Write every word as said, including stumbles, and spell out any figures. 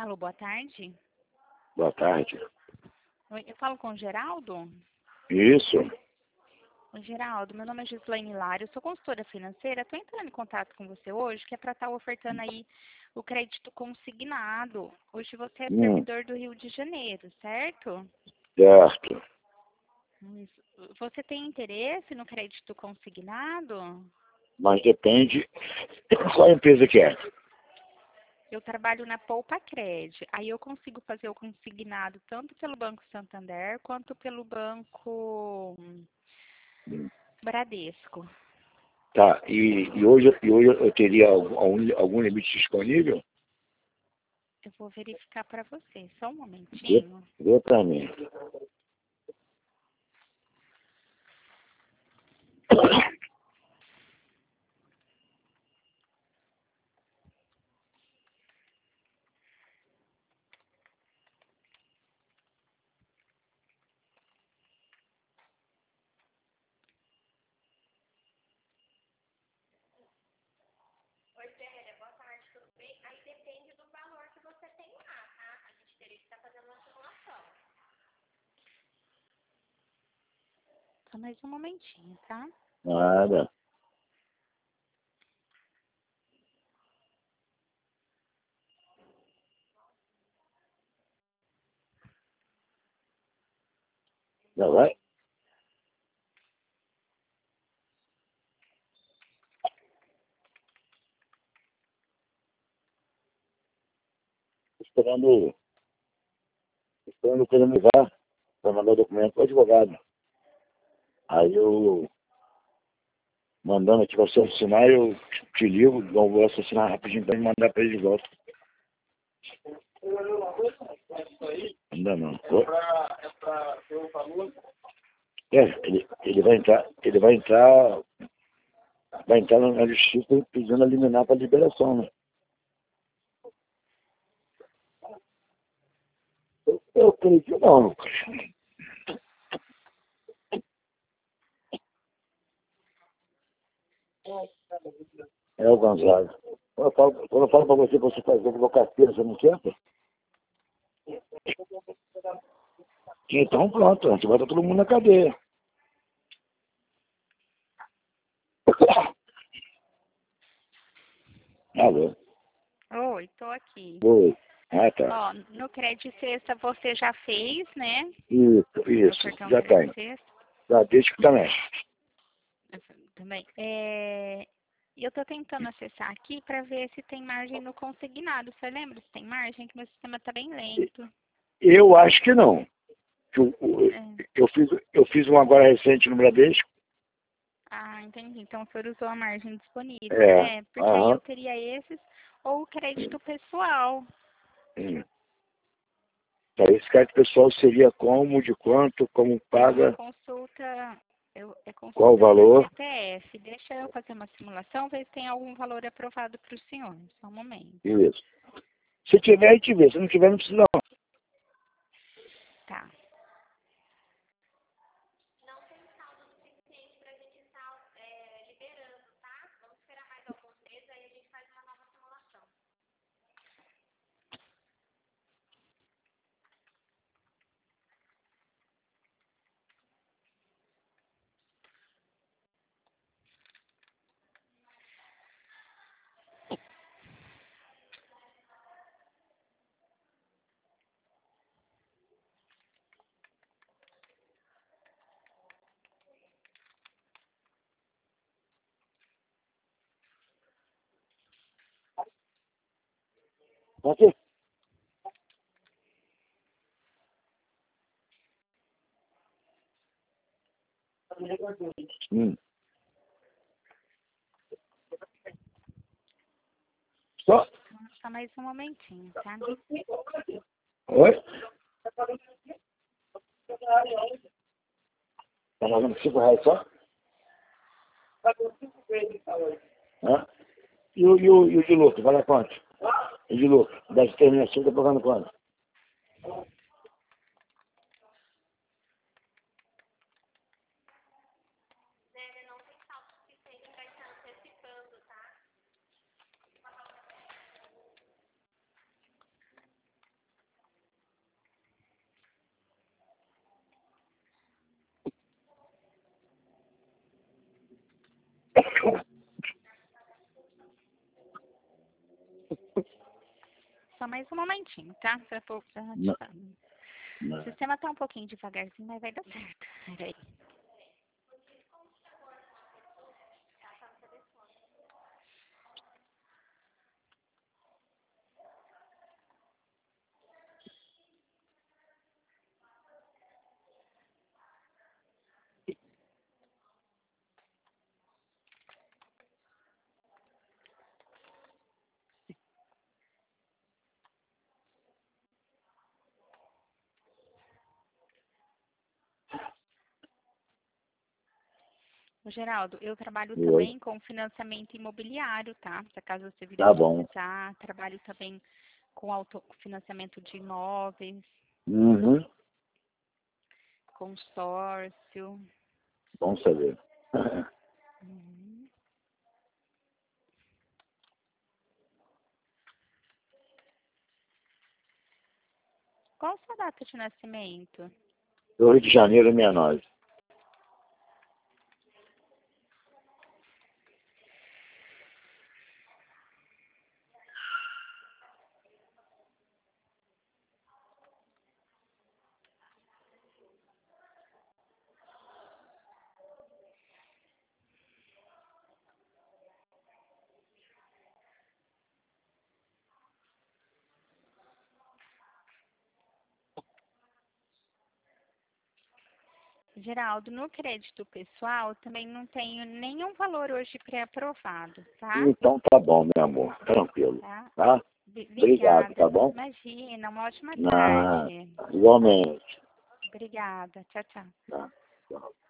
Alô, boa tarde. Boa tarde. Oi, eu falo com o Geraldo? Isso. Oi, Geraldo, meu nome é Gislaine Hilário, eu sou consultora financeira. Estou entrando em contato com você hoje, que é para estar ofertando aí o crédito consignado. Hoje você é Hum, servidor do Rio de Janeiro, certo? certo. Isso. Você tem interesse no crédito consignado? Mas depende qual empresa que é. Eu trabalho na Poupa Cred. Aí eu consigo fazer o consignado tanto pelo Banco Santander quanto pelo Banco Hum. Bradesco. Tá, e, e, hoje, e hoje eu teria algum, algum limite disponível? Eu vou verificar para você. Só um Vê, momentinho. vê pra mim. Oi, Célia, boa tarde, tudo bem? Aí depende do valor que você tem lá, tá? A gente teria que estar fazendo uma simulação. Só mais um momentinho, tá? Nada. Já vai? Esperando, esperando o coisa me vá para mandar o documento para o advogado. Aí eu, mandando aqui para você assinar, eu te ligo, não vou assinar rapidinho para me mandar para ele de volta. Ainda não. É, ele, ele vai entrar, ele vai entrar, vai entrar na justiça pedindo a liminar para liberação, né? Eu, eu creio que não, Lucas. É o Gonzaga. Quando eu falo, quando eu falo para você que você fazer advocacia, você não quer? Então pronto, a gente vai estar todo mundo na cadeia. Alô? Oi, tô aqui. Oi. Ah, tá. Ó, no crédito sexta você já fez, né? Isso, No isso. cartão Já crédito tem. sexta. Já deixo também. Também. É... E eu tô tentando acessar aqui para ver se tem margem no consignado. Você lembra se tem margem? Que meu sistema tá bem lento. Eu acho que não. Eu, eu, É. eu fiz, eu fiz um agora recente no Bradesco. Ah, entendi. Então o senhor usou a margem disponível, É. né? Porque aí eu Aham. teria esses ou o crédito pessoal. Hum. Tá, esse crédito pessoal seria como, de quanto, como Não, é paga, consulta, eu, é qual o consulta por valor. C P F. Deixa eu fazer uma simulação, ver se tem algum valor aprovado para o senhor. Só um momento. Isso. Se tiver, a gente vê. Se não tiver, não precisa não. Tá. Pode ser? Hum. Só? Só mais um momentinho, tá? Oi? Tá pagando cinco reais só? Hã? E o, e o, e o de lucro, vale quanto? E de lucro, das terminações, tá pagando quanto? Só mais um momentinho, tá? Pra pouco já te Não, falo. não. O sistema tá um pouquinho devagarzinho, mas vai dar certo. Peraí. Ô, Geraldo, eu trabalho Oi. também com financiamento imobiliário, tá? Se acaso você vir a Tá bom. precisar, trabalho também com autofinanciamento de imóveis, Uhum. consórcio. Bom saber. Uhum. Qual a sua data de nascimento? Do Rio de Janeiro, sessenta e nove. Geraldo, no crédito pessoal também não tenho nenhum valor hoje pré-aprovado, tá? Então tá bom, meu amor. Tranquilo. Tá? Tá? B- Obrigado, tá Obrigada. bom? Imagina, uma ótima Ah, tarde. igualmente. Obrigada. Tchau, tchau. Tá. Tchau.